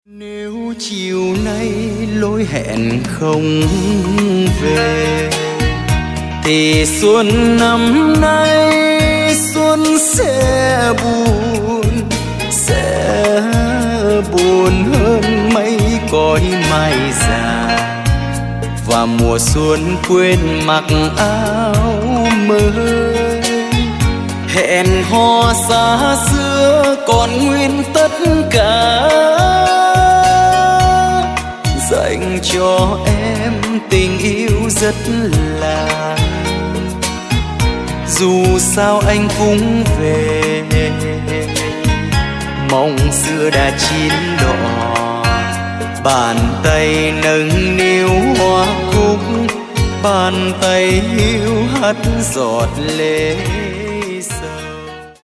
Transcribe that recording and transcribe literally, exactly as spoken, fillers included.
Nếu chiều nay lối hẹn không về thì xuân năm nay xuân sẽ buồn, sẽ buồn hơn mấy cõi mai già. Và mùa xuân quên mặc áo mới, hẹn hò xa xưa còn nguyên tất cả, dành cho em tình yêu rất là. Dù sao anh cũng về, mong xưa đã chín đỏ, bàn tay nâng niu hoa cúc, bàn tay hiu hắt giọt lệ.